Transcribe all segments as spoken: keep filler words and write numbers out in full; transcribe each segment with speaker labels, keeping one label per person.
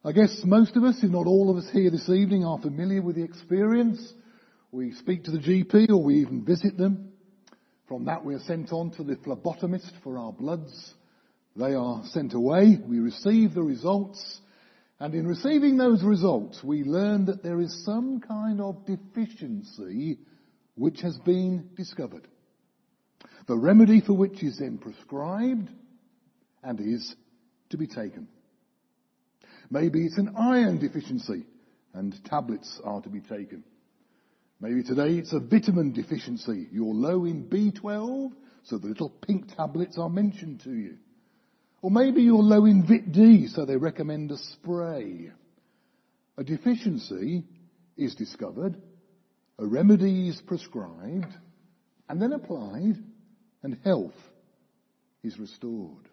Speaker 1: I guess most of us, if not all of us here this evening, are familiar with the experience. We speak to the G P or we even visit them. From that we are sent on to the phlebotomist for our bloods. They are sent away. We receive the results. And in receiving those results, we learn that there is some kind of deficiency which has been discovered. The remedy for which is then prescribed and is to be taken. Maybe it's an iron deficiency and tablets are to be taken. Maybe today it's a vitamin deficiency. You're low in B twelve, so the little pink tablets are mentioned to you. Or maybe you're low in Vit D, so they recommend a spray. A deficiency is discovered, a remedy is prescribed, and then applied, and health is restored.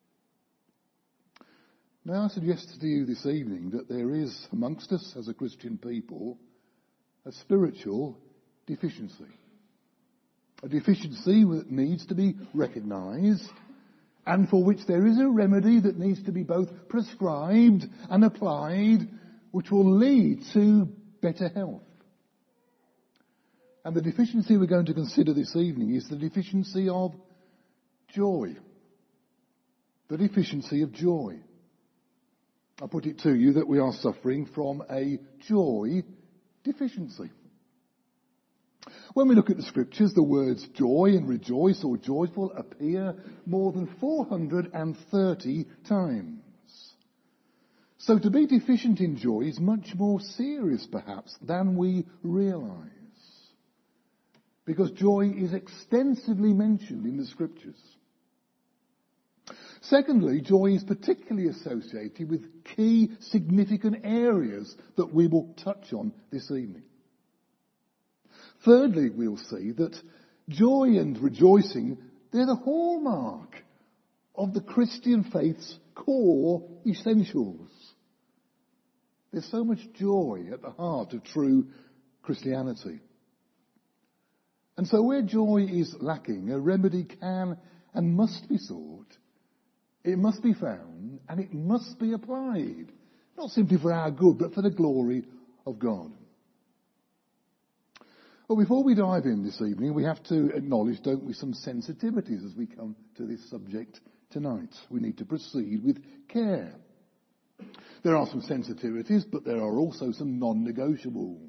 Speaker 1: Now I suggest to you this evening that there is amongst us as a Christian people a spiritual deficiency. A deficiency that needs to be recognised and for which there is a remedy that needs to be both prescribed and applied, which will lead to better health. And the deficiency we're going to consider this evening is the deficiency of joy. The deficiency of joy. I put it to you that we are suffering from a joy deficiency. When we look at the scriptures, the words joy and rejoice or joyful appear more than four hundred thirty times. So to be deficient in joy is much more serious perhaps than we realise. Because joy is extensively mentioned in the scriptures. Secondly, joy is particularly associated with key significant areas that we will touch on this evening. Thirdly, we'll see that joy and rejoicing, they're the hallmark of the Christian faith's core essentials. There's so much joy at the heart of true Christianity. And so where joy is lacking, a remedy can and must be sought. It must be found and it must be applied. Not simply for our good, but for the glory of God. Well, before we dive in this evening, we have to acknowledge, don't we, some sensitivities as we come to this subject tonight. We need to proceed with care. There are some sensitivities, but there are also some non-negotiables.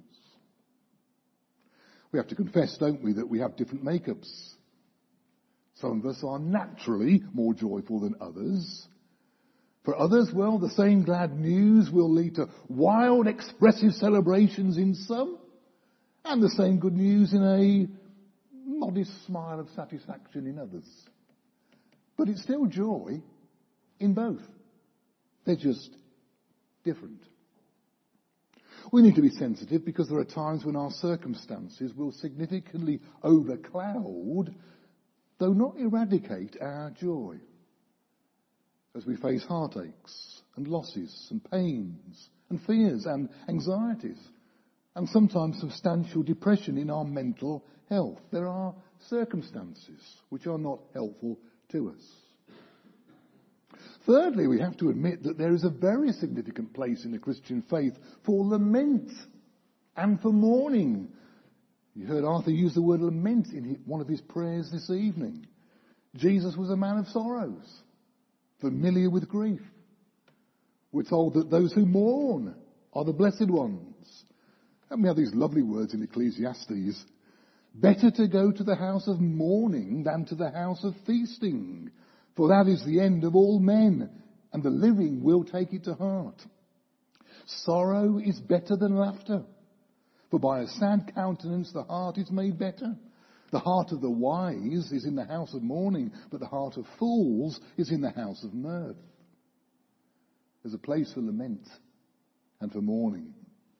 Speaker 1: We have to confess, don't we, that we have different makeups. Some of us are naturally more joyful than others. For others, well, the same glad news will lead to wild, expressive celebrations in some, and the same good news in a modest smile of satisfaction in others. But it's still joy in both. They're just different. We need to be sensitive because there are times when our circumstances will significantly overcloud, though not eradicate, our joy. As we face heartaches and losses and pains and fears and anxieties and sometimes substantial depression in our mental health. There are circumstances which are not helpful to us. Thirdly, we have to admit that there is a very significant place in the Christian faith for lament and for mourning. You heard Arthur use the word lament in one of his prayers this evening. Jesus was a man of sorrows, familiar with grief. We're told that those who mourn are the blessed ones. And we have these lovely words in Ecclesiastes. Better to go to the house of mourning than to the house of feasting, for that is the end of all men, and the living will take it to heart. Sorrow is better than laughter, for by a sad countenance the heart is made better. The heart of the wise is in the house of mourning, but the heart of fools is in the house of mirth. There's a place for lament and for mourning.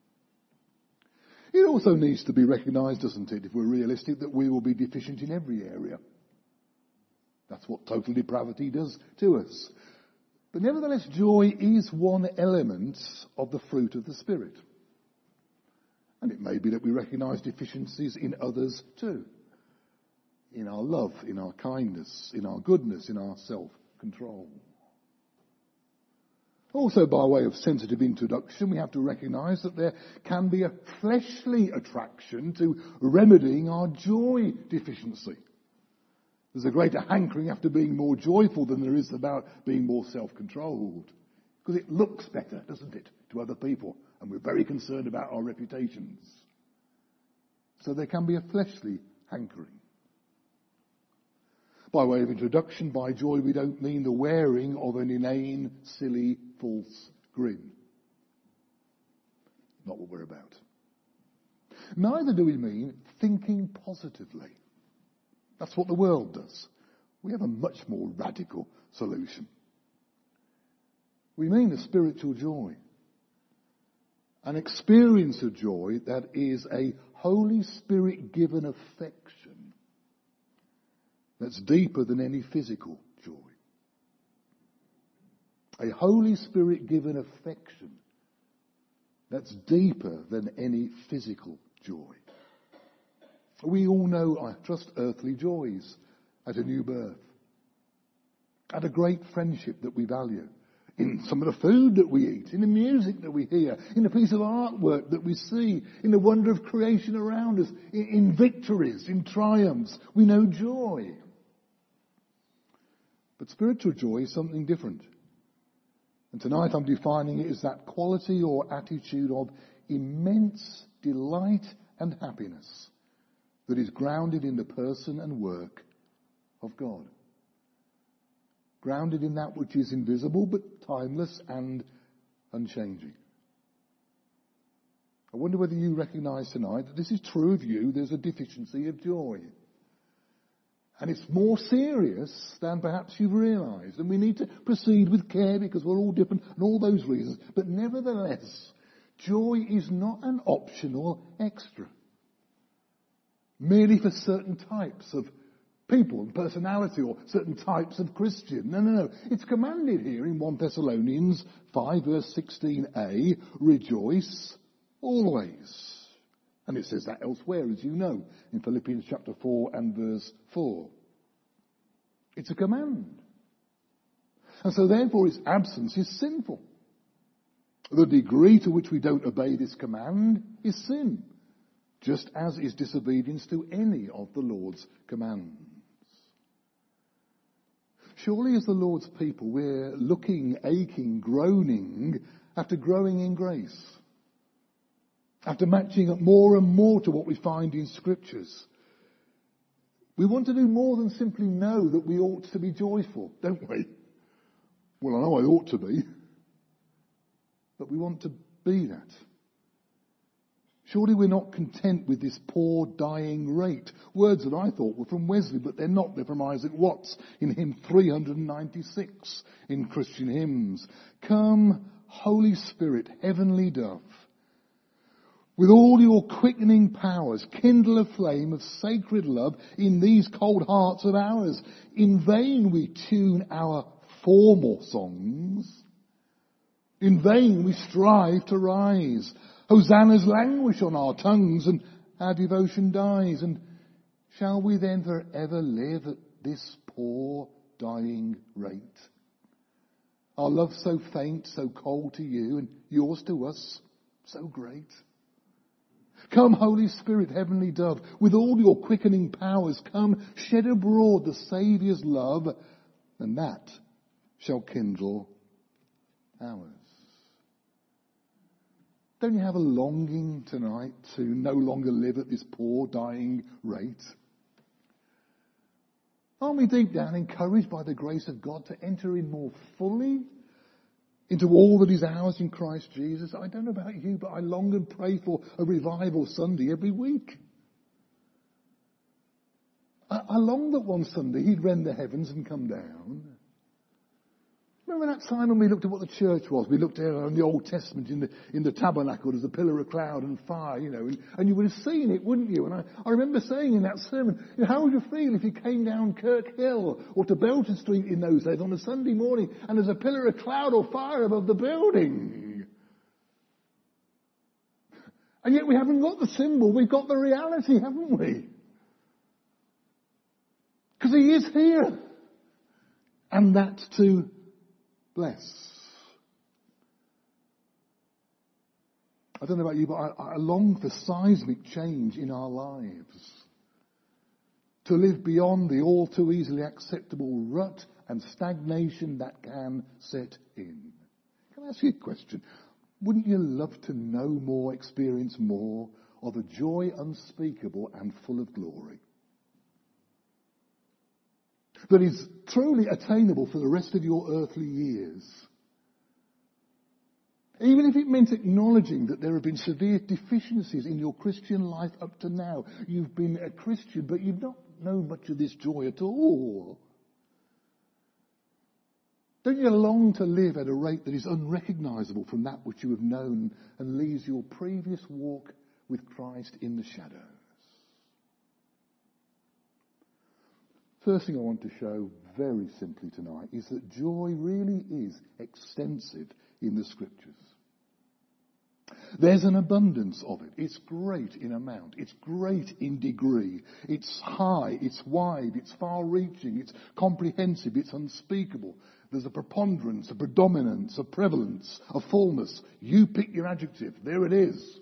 Speaker 1: It also needs to be recognised, doesn't it, if we're realistic, that we will be deficient in every area. That's what total depravity does to us. But nevertheless, joy is one element of the fruit of the Spirit. And it may be that we recognise deficiencies in others too. In our love, in our kindness, in our goodness, in our self-control. Also, by way of sensitive introduction, we have to recognise that there can be a fleshly attraction to remedying our joy deficiency. There's a greater hankering after being more joyful than there is about being more self-controlled. Because it looks better, doesn't it, to other people? And we're very concerned about our reputations. So there can be a fleshly hankering. By way of introduction, by joy we don't mean the wearing of an inane, silly, false grin. Not what we're about. Neither do we mean thinking positively. That's what the world does. We have a much more radical solution. We mean a spiritual joy. An experience of joy that is a Holy Spirit given affection that's deeper than any physical joy. A Holy Spirit given affection that's deeper than any physical joy. We all know, I trust, earthly joys at a new birth, at a great friendship that we value, in some of the food that we eat, in the music that we hear, in a piece of artwork that we see, in the wonder of creation around us, in, in victories, in triumphs. We know joy. But spiritual joy is something different. And tonight I'm defining it as that quality or attitude of immense delight and happiness that is grounded in the person and work of God. Grounded in that which is invisible but timeless and unchanging. I wonder whether you recognise tonight that this is true of you. There's a deficiency of joy. And it's more serious than perhaps you've realised. And we need to proceed with care because we're all different and all those reasons. But nevertheless, joy is not an optional extra. Merely for certain types of people and personality or certain types of Christian. No, no, no. It's commanded here in First Thessalonians five verse sixteen a, rejoice always. And it says that elsewhere, as you know, in Philippians chapter four and verse four. It's a command. And so therefore its absence is sinful. The degree to which we don't obey this command is sin, just as is disobedience to any of the Lord's commands. Surely as the Lord's people we're looking, aching, groaning after growing in grace. After matching up more and more to what we find in Scriptures. We want to do more than simply know that we ought to be joyful, don't we? Well, I know I ought to be. But we want to be that. Surely we're not content with this poor dying rate. Words that I thought were from Wesley, but they're not. They're from Isaac Watts in hymn three ninety-six in Christian Hymns. Come, Holy Spirit, heavenly dove, with all your quickening powers, kindle a flame of sacred love in these cold hearts of ours. In vain we tune our formal songs. In vain we strive to rise. Hosannas languish on our tongues and our devotion dies. And shall we then forever live at this poor dying rate? Our love so faint, so cold to you, and yours to us so great. Come, Holy Spirit, heavenly dove, with all your quickening powers, come, shed abroad the Saviour's love, and that shall kindle ours. Don't you have a longing tonight to no longer live at this poor dying rate? Aren't we deep down encouraged by the grace of God to enter in more fully into all that is ours in Christ Jesus? I don't know about you, but I long and pray for a revival Sunday every week. I, I long that one Sunday he'd rend the heavens and come down. Remember that time when we looked at what the church was? We looked at in the Old Testament in the in the tabernacle as a pillar of cloud and fire, you know, and, and you would have seen it, wouldn't you? And I, I remember saying in that sermon, you know, how would you feel if you came down Kirk Hill or to Belton Street in those days on a Sunday morning and there's a pillar of cloud or fire above the building? And yet we haven't got the symbol, we've got the reality, haven't we? Because he is here. And that's to bless. I don't know about you, but I, I long for seismic change in our lives. To live beyond the all too easily acceptable rut and stagnation that can set in. Can I ask you a question? Wouldn't you love to know more, experience more of a joy unspeakable and full of glory? That is truly attainable for the rest of your earthly years. Even if it meant acknowledging that there have been severe deficiencies in your Christian life up to now. You've been a Christian, but you've not known much of this joy at all. Don't you long to live at a rate that is unrecognisable from that which you have known and leaves your previous walk with Christ in the shadows? First thing I want to show very simply tonight is that joy really is extensive in the Scriptures. There's an abundance of it. It's great in amount. It's great in degree. It's high. It's wide. It's far-reaching. It's comprehensive. It's unspeakable. There's a preponderance, a predominance, a prevalence, a fullness. You pick your adjective. There it is.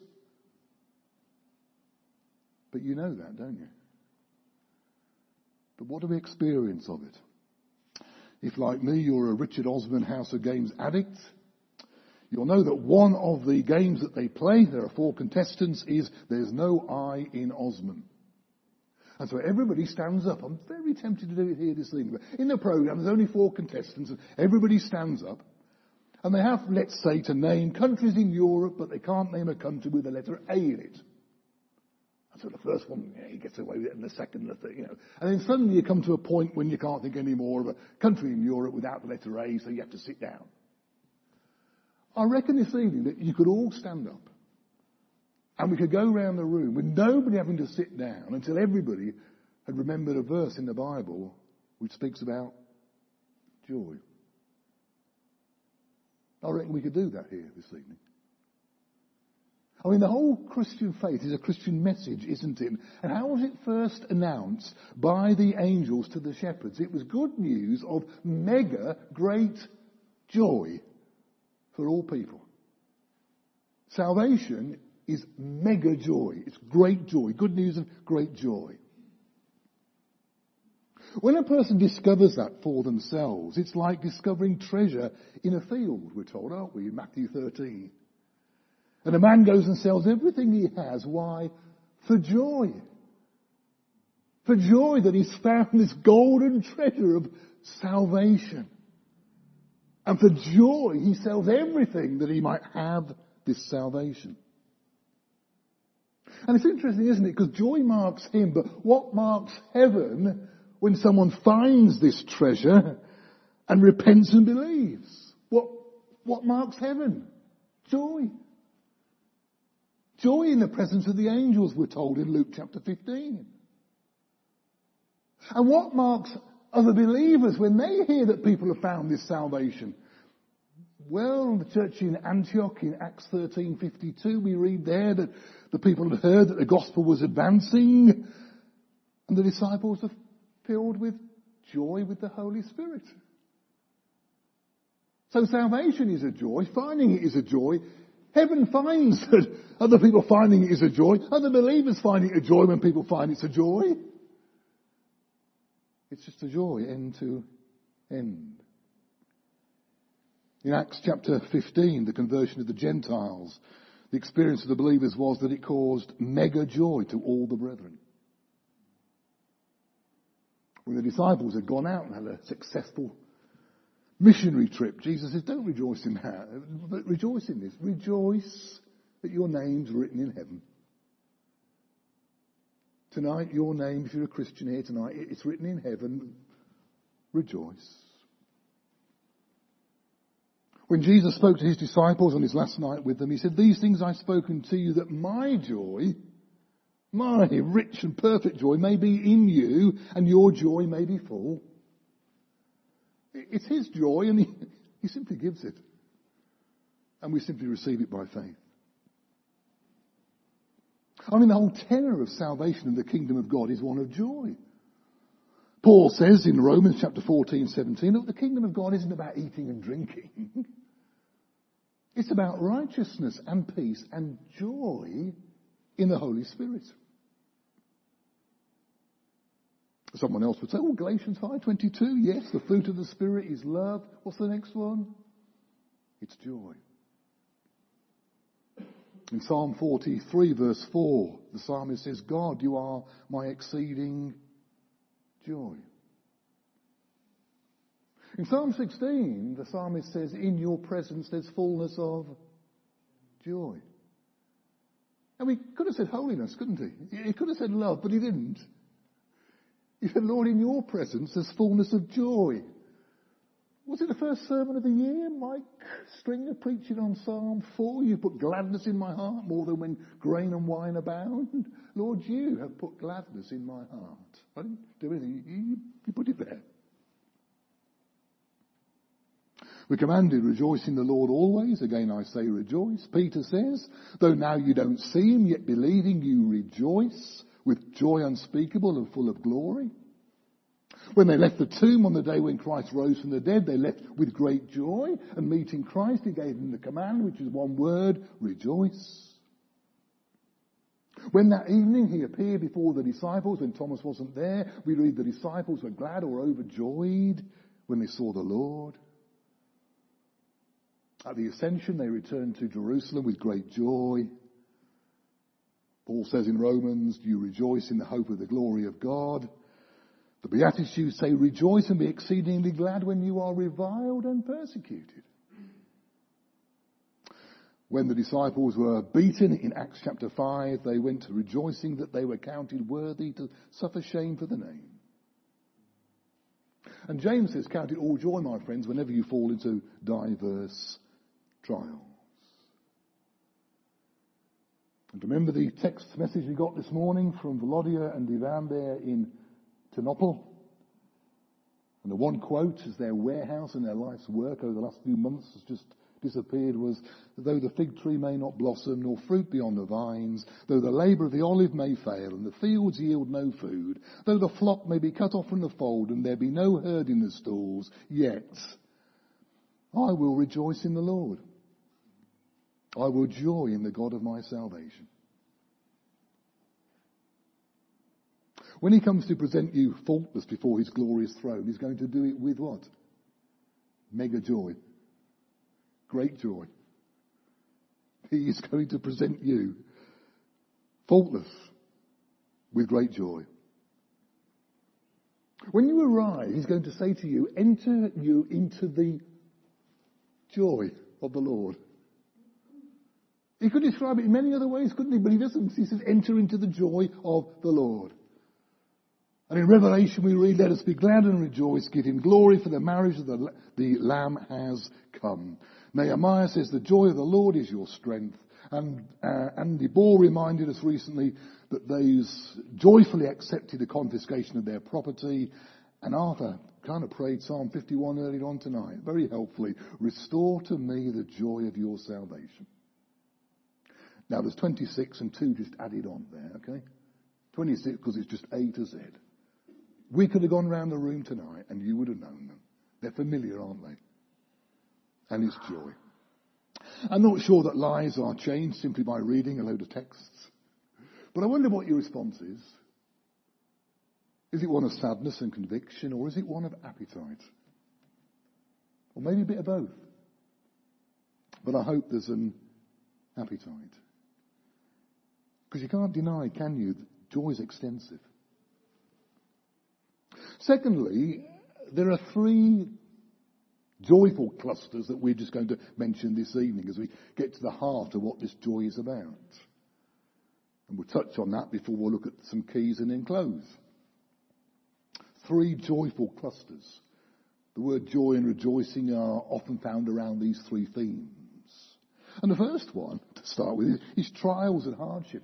Speaker 1: But you know that, don't you? But what do we experience of it? If, like me, you're a Richard Osman House of Games addict, you'll know that one of the games that they play, there are four contestants, is There's No I in Osman. And so everybody stands up. I'm very tempted to do it here this evening. But in the programme, there's only four contestants, and everybody stands up. And they have, let's say, to name countries in Europe, but they can't name a country with the letter A in it. And so the first one, yeah, he gets away with it, and the second, the third, you know. And then suddenly you come to a point when you can't think any more of a country in Europe without the letter A, so you have to sit down. I reckon this evening that you could all stand up and we could go round the room with nobody having to sit down until everybody had remembered a verse in the Bible which speaks about joy. I reckon we could do that here this evening. I mean, the whole Christian faith is a Christian message, isn't it? And how was it first announced by the angels to the shepherds? It was good news of mega great joy for all people. Salvation is mega joy. It's great joy. Good news of great joy. When a person discovers that for themselves, it's like discovering treasure in a field, we're told, aren't we, in Matthew thirteen. And a man goes and sells everything he has. Why? For joy. For joy that he's found this golden treasure of salvation. And for joy, he sells everything that he might have this salvation. And it's interesting, isn't it? Because joy marks him, but what marks heaven when someone finds this treasure and repents and believes? What, what marks heaven? Joy. Joy in the presence of the angels, we're told in Luke chapter fifteen. And what marks other believers when they hear that people have found this salvation? Well, the church in Antioch in Acts thirteen fifty-two, we read there that the people had heard that the gospel was advancing and the disciples are filled with joy with the Holy Spirit. So salvation is a joy, finding it is a joy. Heaven finds that other people finding it is a joy. Other believers finding it a joy when people find it's a joy. It's just a joy, end to end. In Acts chapter fifteen, the conversion of the Gentiles, the experience of the believers was that it caused mega joy to all the brethren. When the disciples had gone out and had a successful missionary trip, Jesus says, don't rejoice in that, but rejoice in this. Rejoice that your name's written in heaven. Tonight, your name, if you're a Christian here tonight, it's written in heaven. Rejoice. When Jesus spoke to his disciples on his last night with them, he said, these things I've spoken to you that my joy, my rich and perfect joy may be in you and your joy may be full. It's his joy and he, he simply gives it. And we simply receive it by faith. I mean, the whole tenor of salvation in the kingdom of God is one of joy. Paul says in Romans chapter fourteen, seventeen, that the kingdom of God isn't about eating and drinking. It's about righteousness and peace and joy in the Holy Spirit. Someone else would say, oh, Galatians five twenty-two, yes, the fruit of the Spirit is love. What's the next one? It's joy. In Psalm forty-three, verse four, the psalmist says, God, you are my exceeding joy. In Psalm sixteen, the psalmist says, in your presence there's fullness of joy. And he could have said holiness, couldn't he? He could have said love, but he didn't. He said, Lord, in your presence there's fullness of joy. Was it the first sermon of the year? Mike Stringer preaching on Psalm four. You put gladness in my heart more than when grain and wine abound. Lord, you have put gladness in my heart. I didn't do anything. You, you put it there. We're commanded, rejoice in the Lord always. Again, I say rejoice. Peter says, though now you don't see him, yet believing you rejoice with joy unspeakable and full of glory. When they left the tomb on the day when Christ rose from the dead, they left with great joy, and meeting Christ, he gave them the command, which is one word, rejoice. When that evening he appeared before the disciples, when Thomas wasn't there, we read the disciples were glad or overjoyed when they saw the Lord. At the ascension, they returned to Jerusalem with great joy. Paul says in Romans, you rejoice in the hope of the glory of God. The Beatitudes say, rejoice and be exceedingly glad when you are reviled and persecuted. When the disciples were beaten in Acts chapter five, they went to rejoicing that they were counted worthy to suffer shame for the name. And James says, count it all joy, my friends, whenever you fall into diverse trials. And remember the text message we got this morning from Volodya and Ivan there in Ternopil? And the one quote as their warehouse and their life's work over the last few months has just disappeared was, though the fig tree may not blossom, nor fruit be on the vines, though the labour of the olive may fail, and the fields yield no food, though the flock may be cut off from the fold, and there be no herd in the stalls, yet I will rejoice in the Lord. I will joy in the God of my salvation. When he comes to present you faultless before his glorious throne, he's going to do it with what? Mega joy. Great joy. He is going to present you faultless with great joy. When you arrive, he's going to say to you, enter you into the joy of the Lord. He could describe it in many other ways, couldn't he? But he doesn't. He says, enter into the joy of the Lord. And in Revelation we read, let us be glad and rejoice, give him glory, for the marriage of the, the Lamb has come. Nehemiah says, the joy of the Lord is your strength. And uh, Andy Ball reminded us recently that those joyfully accepted the confiscation of their property. And Arthur kind of prayed Psalm fifty-one earlier on tonight, very helpfully. Restore to me the joy of your salvation. Now there's twenty-six and two just added on there, okay? twenty-six because it's just A to Z. We could have gone round the room tonight and you would have known them. They're familiar, aren't they? And it's joy. I'm not sure that lives are changed simply by reading a load of texts. But I wonder what your response is. Is it one of sadness and conviction, or is it one of appetite? Or maybe a bit of both. But I hope there's an appetite. Because you can't deny, can you, that joy is extensive. Secondly, there are three joyful clusters that we're just going to mention this evening as we get to the heart of what this joy is about. And we'll touch on that before we'll look at some keys and then close. Three joyful clusters. The word joy and rejoicing are often found around these three themes. And the first one, to start with, is trials and hardship.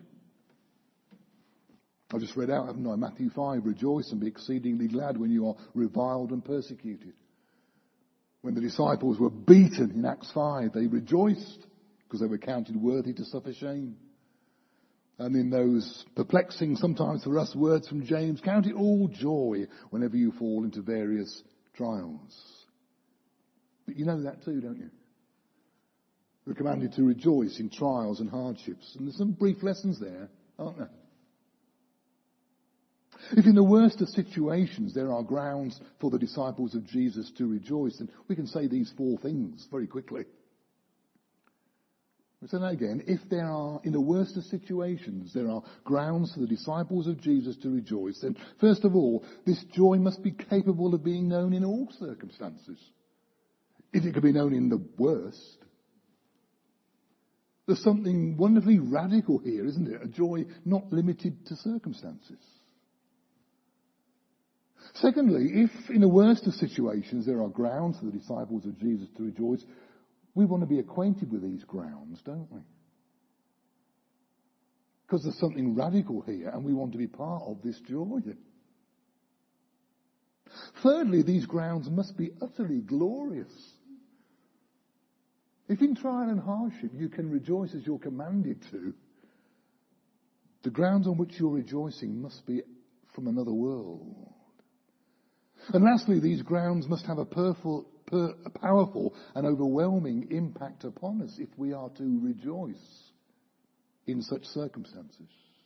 Speaker 1: I just read out, haven't I, Matthew five, rejoice and be exceedingly glad when you are reviled and persecuted. When the disciples were beaten in Acts five, they rejoiced because they were counted worthy to suffer shame. And in those perplexing, sometimes for us, words from James, count it all joy whenever you fall into various trials. But you know that too, don't you? We're commanded to rejoice in trials and hardships. And there's some brief lessons there, aren't there? If in the worst of situations there are grounds for the disciples of Jesus to rejoice, then we can say these four things very quickly. I'll say that again. If there are, in the worst of situations, there are grounds for the disciples of Jesus to rejoice, then first of all, this joy must be capable of being known in all circumstances. If it can be known in the worst, there's something wonderfully radical here, isn't it? A joy not limited to circumstances. Secondly, if in the worst of situations there are grounds for the disciples of Jesus to rejoice, we want to be acquainted with these grounds, don't we? Because there's something radical here and we want to be part of this joy. Thirdly, these grounds must be utterly glorious. If in trial and hardship you can rejoice as you're commanded to, the grounds on which you're rejoicing must be from another world. And lastly, these grounds must have a, perful, per, a powerful and overwhelming impact upon us if we are to rejoice in such circumstances.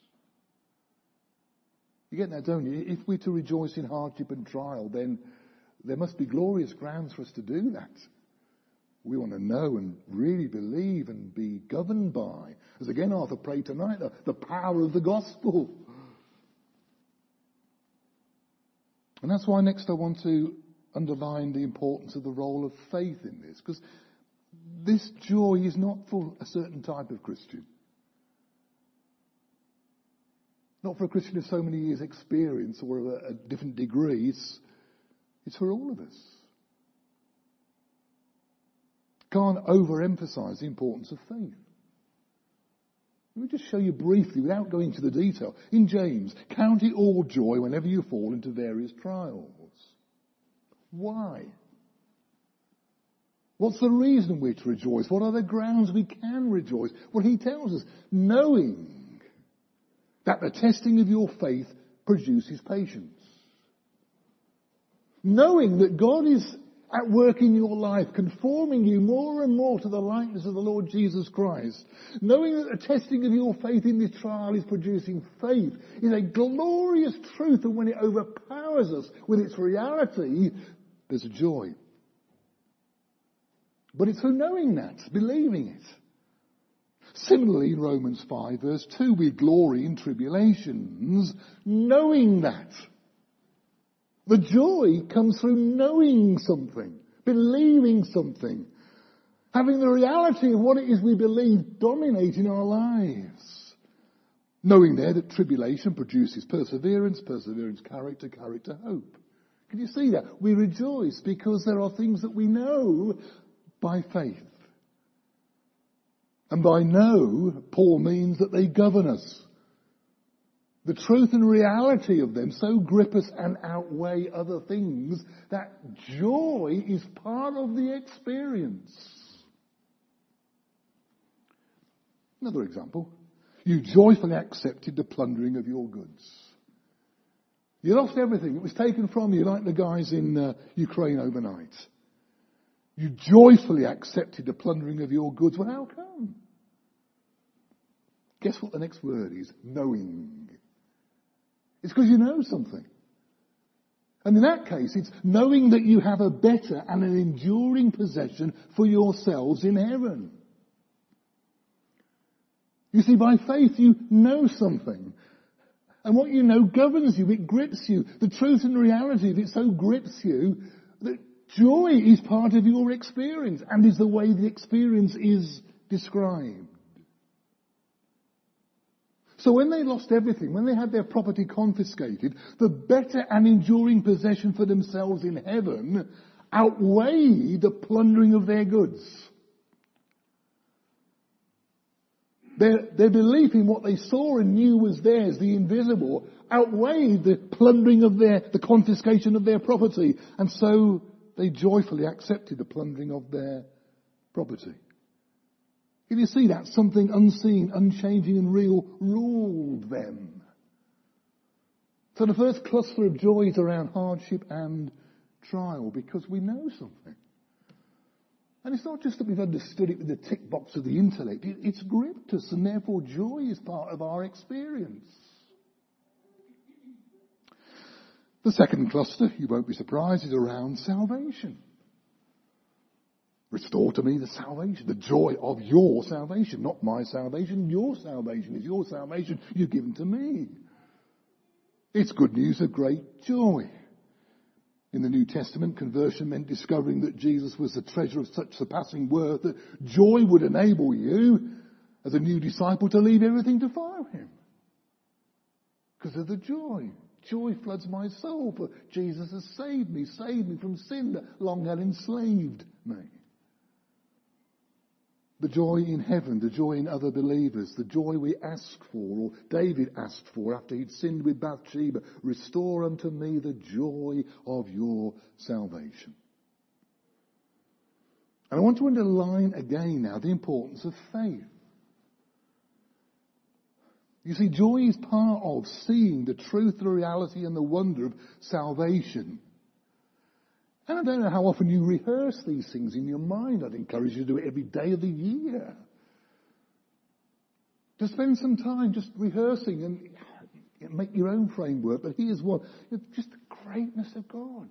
Speaker 1: You get that, don't you? If we're to rejoice in hardship and trial, then there must be glorious grounds for us to do that. We want to know and really believe and be governed by, as again Arthur prayed tonight, the, the power of the gospel. And that's why next I want to underline the importance of the role of faith in this, because this joy is not for a certain type of Christian. Not for a Christian of so many years' experience or a, a different degree. It's, it's for all of us. Can't overemphasize the importance of faith. Let me just show you briefly, without going into the detail. In James, count it all joy whenever you fall into various trials. Why? What's the reason we're to rejoice? What are the grounds we can rejoice? Well, he tells us, knowing that the testing of your faith produces patience. Knowing that God is at work in your life, conforming you more and more to the likeness of the Lord Jesus Christ. Knowing that the testing of your faith in this trial is producing faith is a glorious truth, and when it overpowers us with its reality, there's a joy. But it's through knowing that, believing it. Similarly, in Romans five, verse two, we glory in tribulations, knowing that. The joy comes through knowing something, believing something, having the reality of what it is we believe dominate in our lives. Knowing there that tribulation produces perseverance, perseverance, character, character, hope. Can you see that? We rejoice because there are things that we know by faith. And by know, Paul means that they govern us. The truth and reality of them so grip us and outweigh other things that joy is part of the experience. Another example. You joyfully accepted the plundering of your goods. You lost everything. It was taken from you like the guys in uh, Ukraine overnight. You joyfully accepted the plundering of your goods. Well, how come? Guess what the next word is? Knowing. It's because you know something. And in that case, it's knowing that you have a better and an enduring possession for yourselves in heaven. You see, by faith you know something. And what you know governs you, it grips you. The truth and reality of it so grips you that joy is part of your experience and is the way the experience is described. So when they lost everything, when they had their property confiscated, the better and enduring possession for themselves in heaven outweighed the plundering of their goods. Their, their belief in what they saw and knew was theirs, the invisible, outweighed the plundering of their, the confiscation of their property. And so they joyfully accepted the plundering of their property. Can you see that? Something unseen, unchanging and real ruled them. So the first cluster of joys around hardship and trial, because we know something. And it's not just that we've understood it with the tick box of the intellect. It, it's gripped us, and therefore joy is part of our experience. The second cluster, you won't be surprised, is around salvation. Restore to me the salvation, the joy of your salvation, not my salvation. Your salvation is your salvation you've given to me. It's good news of great joy. In the New Testament, conversion meant discovering that Jesus was the treasure of such surpassing worth that joy would enable you, as a new disciple, to leave everything to follow him. Because of the joy. Joy floods my soul, for Jesus has saved me, saved me from sin that long had enslaved me. The joy in heaven, the joy in other believers, the joy we ask for, or David asked for after he'd sinned with Bathsheba. Restore unto me the joy of your salvation. And I want to underline again now the importance of faith. You see, joy is part of seeing the truth, the reality and the wonder of salvation. And I don't know how often you rehearse these things in your mind. I'd encourage you to do it every day of the year. To spend some time just rehearsing and make your own framework. But here's one. Just the greatness of God.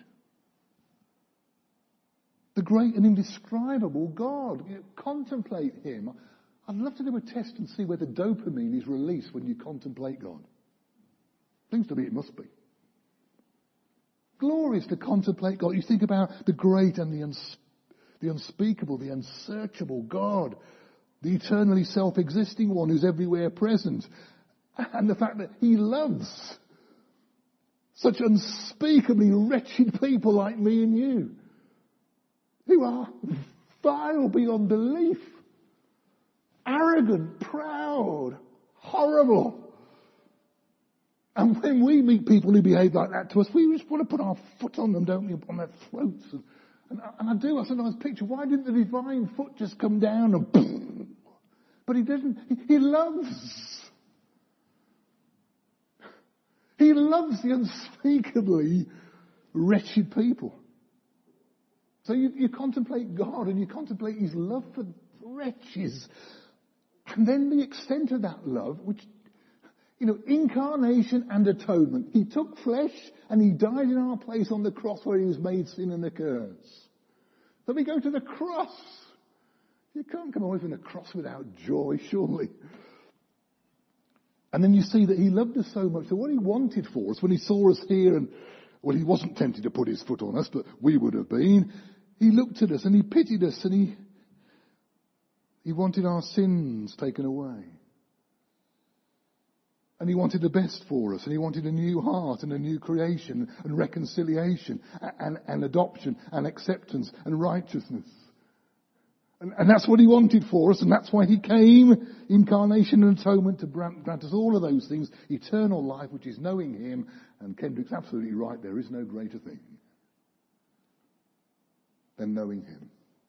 Speaker 1: The great and indescribable God. You know, contemplate him. I'd love to do a test and see whether dopamine is released when you contemplate God. Seems to me it must be. Glorious to contemplate God. You think about the great and the, uns- the unspeakable, the unsearchable God, the eternally self-existing one who's everywhere present, and the fact that he loves such unspeakably wretched people like me and you, who are vile beyond belief, arrogant, proud, horrible. And when we meet people who behave like that to us, we just want to put our foot on them, don't we, on their throats. And, and, and I do, I sometimes picture, why didn't the divine foot just come down and boom? But he didn't. He, he loves. He loves the unspeakably wretched people. So you, you contemplate God and you contemplate his love for wretches. And then the extent of that love, which, you know, incarnation and atonement. He took flesh and he died in our place on the cross where he was made sin and a curse. Then we go to the cross. You can't come away from the cross without joy, surely. And then you see that he loved us so much that what he wanted for us when he saw us here, and, well, he wasn't tempted to put his foot on us, but we would have been. He looked at us and he pitied us and he, he wanted our sins taken away. And he wanted the best for us, and he wanted a new heart and a new creation and reconciliation and, and adoption and acceptance and righteousness. And, and that's what he wanted for us, and that's why he came, incarnation and atonement, to grant, grant us all of those things, eternal life, which is knowing him. And Kendrick's absolutely right, there is no greater thing than knowing him.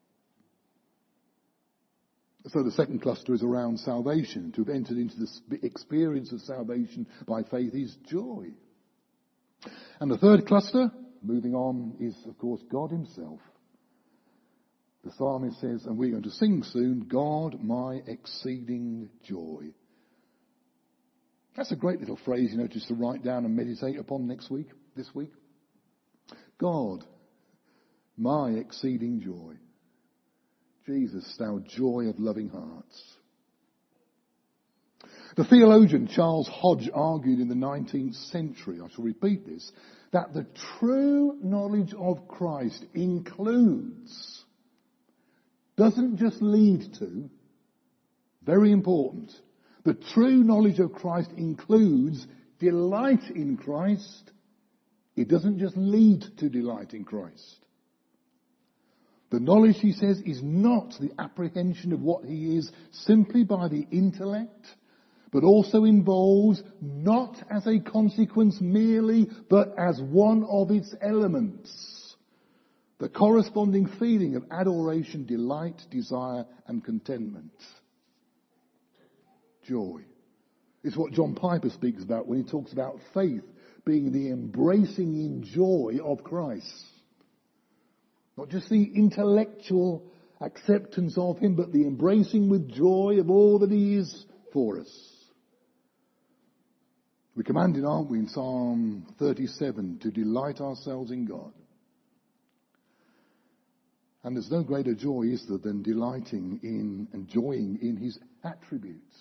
Speaker 1: So the second cluster is around salvation. To have entered into the experience of salvation by faith is joy. And the third cluster, moving on, is of course God himself. The psalmist says, and we're going to sing soon, God my exceeding joy. That's a great little phrase, you know, just to write down and meditate upon next week, this week. God, my exceeding joy. Jesus, thou joy of loving hearts. The theologian Charles Hodge argued in the nineteenth century, I shall repeat this, that the true knowledge of Christ includes, doesn't just lead to, very important, the true knowledge of Christ includes delight in Christ. It doesn't just lead to delight in Christ. The knowledge, he says, is not the apprehension of what he is simply by the intellect, but also involves not as a consequence merely, but as one of its elements, the corresponding feeling of adoration, delight, desire, and contentment. Joy. It's what John Piper speaks about when he talks about faith being the embracing in joy of Christ. Not just the intellectual acceptance of him, but the embracing with joy of all that he is for us. We're commanded, aren't we, in Psalm thirty-seven, to delight ourselves in God. And there's no greater joy, is there, than delighting in, enjoying in his attributes.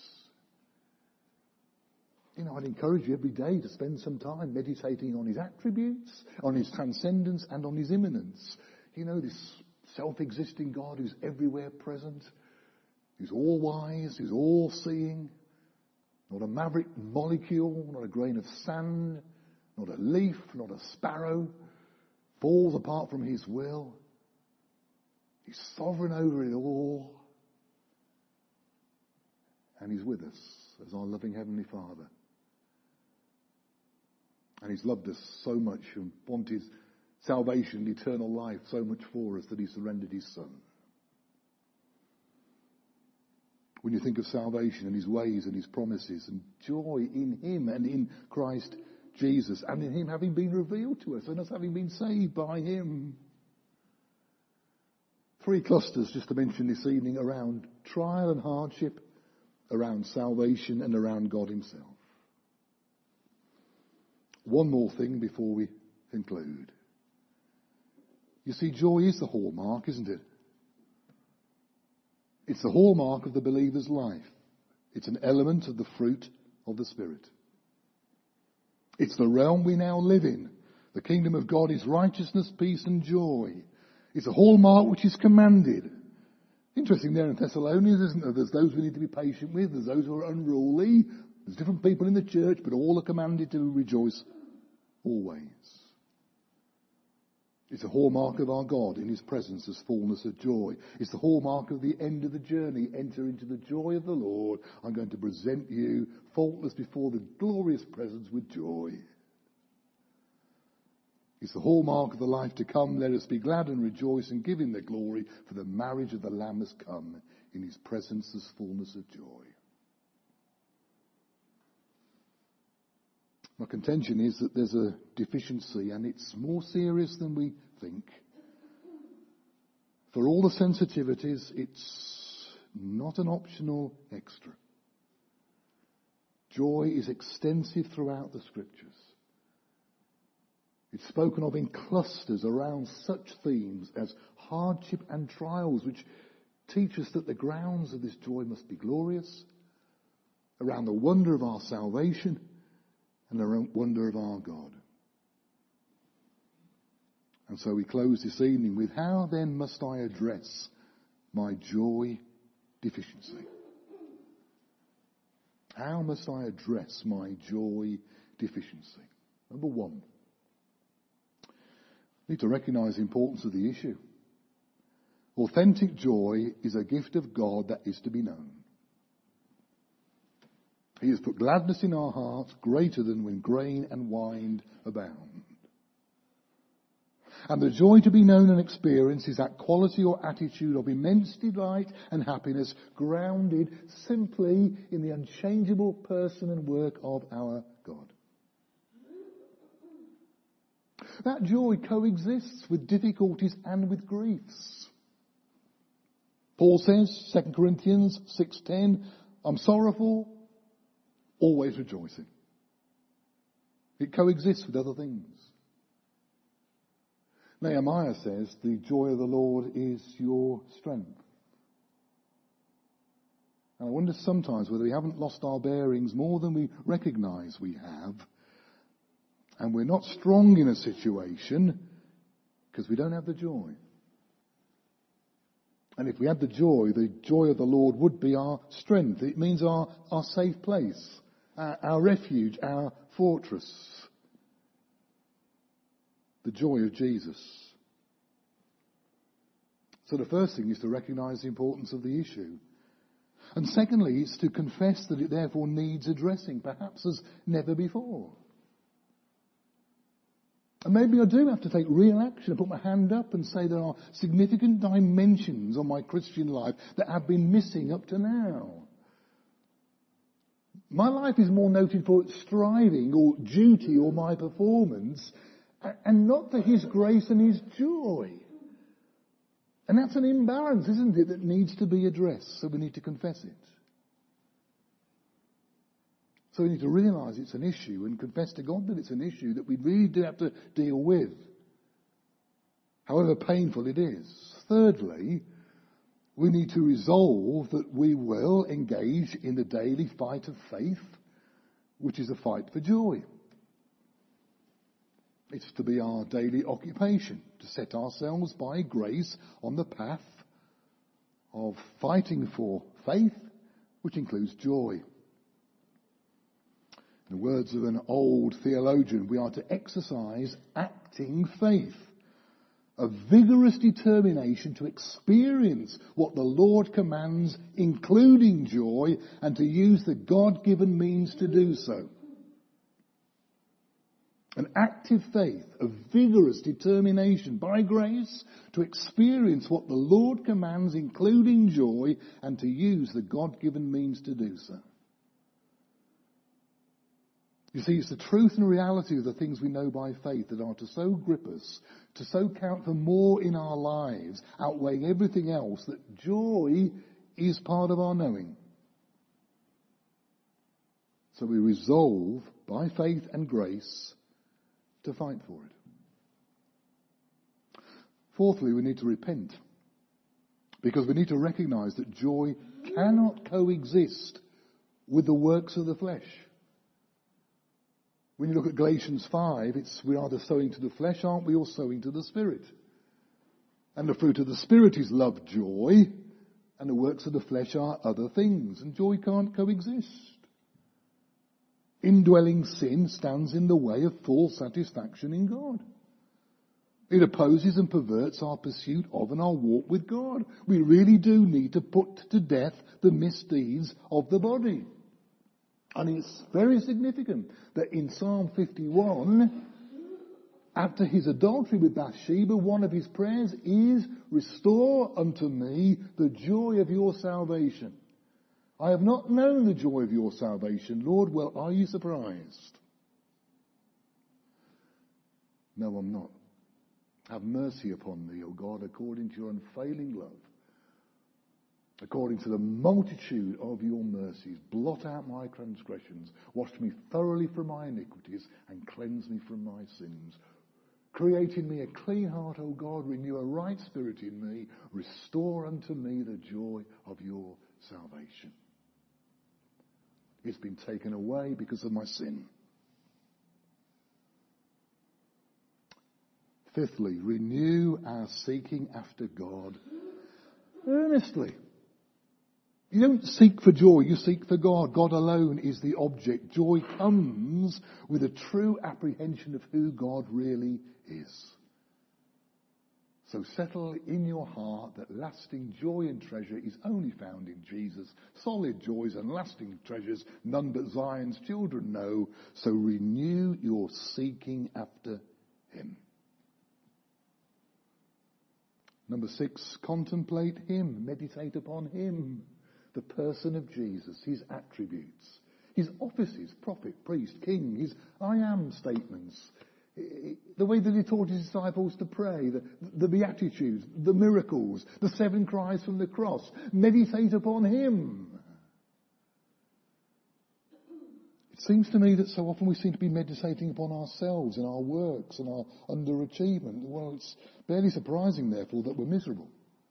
Speaker 1: You know, I'd encourage you every day to spend some time meditating on his attributes, on his transcendence and on his immanence. You know, this self-existing God who's everywhere present, who's all-wise, who's all-seeing, not a maverick molecule, not a grain of sand, not a leaf, not a sparrow, falls apart from his will. He's sovereign over it all. And he's with us as our loving Heavenly Father. And he's loved us so much and wanted salvation and eternal life so much for us that he surrendered his Son. When you think of salvation and his ways and his promises and joy in him and in Christ Jesus and in him having been revealed to us and us having been saved by him. Three clusters just to mention this evening around trial and hardship, around salvation and around God himself. One more thing before we conclude. You see, joy is the hallmark, isn't it? It's the hallmark of the believer's life. It's an element of the fruit of the Spirit. It's the realm we now live in. The kingdom of God is righteousness, peace and joy. It's a hallmark which is commanded. Interesting there in Thessalonians, isn't there? There's those we need to be patient with. There's those who are unruly. There's different people in the church, but all are commanded to rejoice always. It's a hallmark of our God. In his presence there's fullness of joy. It's the hallmark of the end of the journey. Enter into the joy of the Lord. I'm going to present you faultless before the glorious presence with joy. It's the hallmark of the life to come. Let us be glad and rejoice and give him the glory, for the marriage of the Lamb has come. In his presence there's fullness of joy. My contention is that there's a deficiency, and it's more serious than we think. For all the sensitivities, it's not an optional extra. Joy is extensive throughout the Scriptures. It's spoken of in clusters around such themes as hardship and trials, which teach us that the grounds of this joy must be glorious, around the wonder of our salvation, and the wonder of our God. And so we close this evening with, how then must I address my joy deficiency? How must I address my joy deficiency? Number one, I need to recognise the importance of the issue. Authentic joy is a gift of God that is to be known. He has put gladness in our hearts greater than when grain and wine abound. And the joy to be known and experienced is that quality or attitude of immense delight and happiness grounded simply in the unchangeable person and work of our God. That joy coexists with difficulties and with griefs. Paul says, Second Corinthians six ten, I'm sorrowful, always rejoicing. It coexists with other things. Nehemiah says, the joy of the Lord is your strength. And I wonder sometimes whether we haven't lost our bearings more than we recognise we have. And we're not strong in a situation because we don't have the joy. And if we had the joy, the joy of the Lord would be our strength. It means our, our safe place, our, our refuge, our fortress. The joy of Jesus. So the first thing is to recognise the importance of the issue. And secondly, it's to confess that it therefore needs addressing, perhaps as never before. And maybe I do have to take real action and put my hand up and say there are significant dimensions of my Christian life that have been missing up to now. My life is more noted for striving or duty or my performance, and not for his grace and his joy. And that's an imbalance, isn't it, that needs to be addressed, so we need to confess it. So we need to realise it's an issue and confess to God that it's an issue that we really do have to deal with, however painful it is. Thirdly, we need to resolve that we will engage in the daily fight of faith, which is a fight for joy. It's to be our daily occupation, to set ourselves by grace on the path of fighting for faith, which includes joy. In the words of an old theologian, we are to exercise acting faith, a vigorous determination to experience what the Lord commands, including joy, and to use the God-given means to do so. An active faith, a vigorous determination by grace to experience what the Lord commands, including joy, and to use the God-given means to do so. You see, it's the truth and reality of the things we know by faith that are to so grip us, to so count for more in our lives, outweighing everything else, that joy is part of our knowing. So we resolve, by faith and grace, to fight for it. Fourthly, we need to repent, because we need to recognise that joy cannot coexist with the works of the flesh. When you look at Galatians five, it's we're either sowing to the flesh, aren't we, or sowing to the Spirit. And the fruit of the Spirit is love, joy, and the works of the flesh are other things, and joy can't coexist. Indwelling sin stands in the way of full satisfaction in God. It opposes and perverts our pursuit of and our walk with God. We really do need to put to death the misdeeds of the body. And it's very significant that in Psalm fifty-one, after his adultery with Bathsheba, one of his prayers is, "Restore unto me the joy of your salvation. I have not known the joy of your salvation. Lord, well, are you surprised?" No, I'm not. Have mercy upon me, O God, according to your unfailing love. According to the multitude of your mercies, blot out my transgressions, wash me thoroughly from my iniquities, and cleanse me from my sins. Create in me a clean heart, O God, renew a right spirit in me, restore unto me the joy of your salvation. It's been taken away because of my sin. Fifthly, renew our seeking after God earnestly. You don't seek for joy, you seek for God. God alone is the object. Joy comes with a true apprehension of who God really is. So settle in your heart that lasting joy and treasure is only found in Jesus. Solid joys and lasting treasures none but Zion's children know. So renew your seeking after him. Number six, contemplate him, meditate upon him. The person of Jesus, his attributes, his offices, prophet, priest, king, his I am statements, the way that he taught his disciples to pray, the, the Beatitudes, the miracles, the seven cries from the cross. Meditate upon him. It seems to me that so often we seem to be meditating upon ourselves and our works and our underachievement. Well, it's barely surprising, therefore, that we're miserable.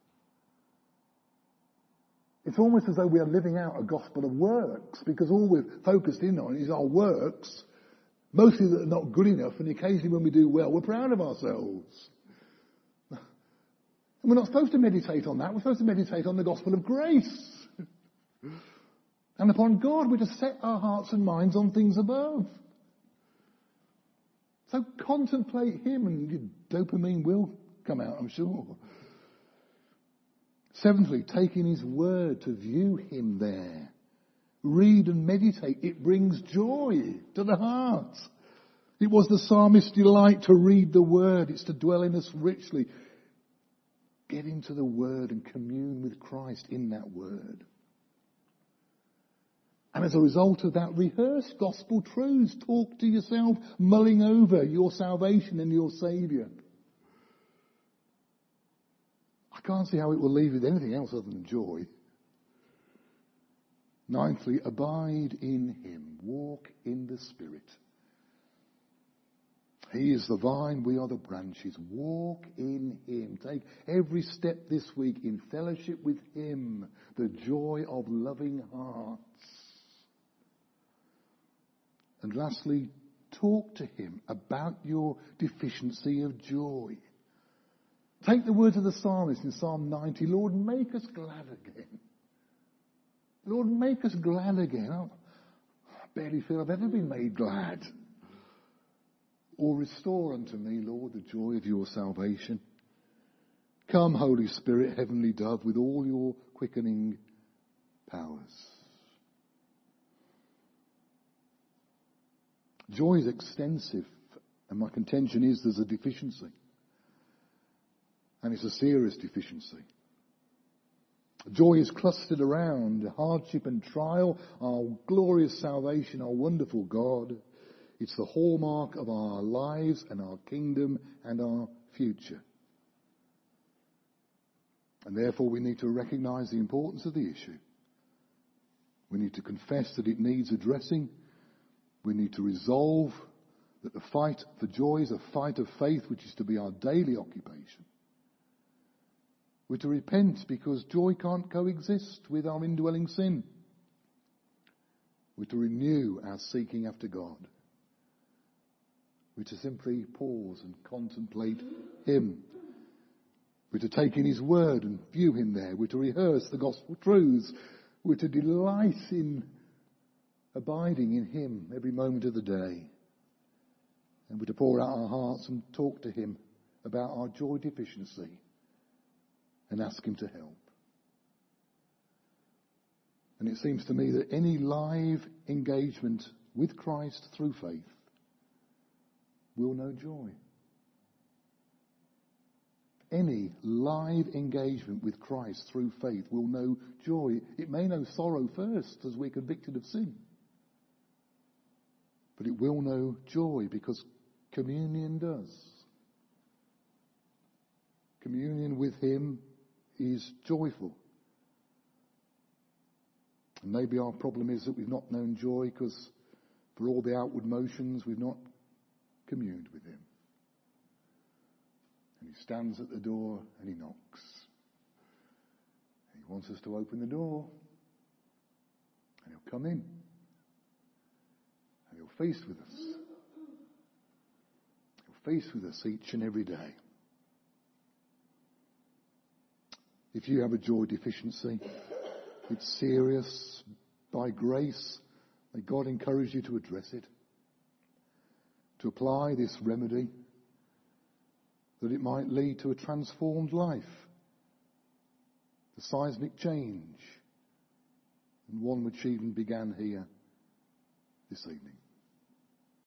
Speaker 1: It's almost as though we are living out a gospel of works, because all we're focused in on is our works, mostly that are not good enough, and occasionally when we do well, we're proud of ourselves. And we're not supposed to meditate on that. We're supposed to meditate on the gospel of grace. And upon God, we're to set our hearts and minds on things above. So contemplate him, and your dopamine will come out, I'm sure. Seventhly, take in his word, to view him there. Read and meditate. It brings joy to the heart. It was the psalmist's delight to read the word. It's to dwell in us richly. Get into the word and commune with Christ in that word. And as a result of that, rehearse gospel truths. Talk to yourself, mulling over your salvation and your Saviour. I I can't see how it will leave with anything else other than joy. Ninthly, abide in him. Walk in the Spirit. He is the vine, we are the branches. Walk in him. Take every step this week in fellowship with him. The joy of loving hearts. And lastly, talk to him about your deficiency of joy. Take the words of the psalmist in Psalm ninety. Lord, make us glad again. Lord, make us glad again. I barely feel I've ever been made glad. Or restore unto me, Lord, the joy of your salvation. Come, Holy Spirit, heavenly dove, with all your quickening powers. Joy is extensive, and my contention is there's a deficiency. And it's a serious deficiency. Joy is clustered around hardship and trial, our glorious salvation, our wonderful God. It's the hallmark of our lives and our kingdom and our future. And therefore we need to recognize the importance of the issue. We need to confess that it needs addressing. We need to resolve that the fight for joy is a fight of faith, which is to be our daily occupation. We're to repent because joy can't coexist with our indwelling sin. We're to renew our seeking after God. We're to simply pause and contemplate him. We're to take in his word and view him there. We're to rehearse the gospel truths. We're to delight in abiding in him every moment of the day. And we're to pour out our hearts and talk to him about our joy deficiency and ask him to help. And it seems to me that any live engagement with Christ through faith will know joy. Any live engagement with Christ through faith will know joy. It may know sorrow first as we're convicted of sin. But it will know joy because communion does. Communion with him is joyful. And maybe our problem is that we've not known joy because for all the outward motions we've not communed with him. And he stands at the door and he knocks. And he wants us to open the door. And he'll come in. And he'll feast with us. He'll feast with us each and every day. If you have a joy deficiency, it's serious. By grace, may God encourage you to address it. To apply this remedy, that it might lead to a transformed life, a seismic change, and one which even began here this evening.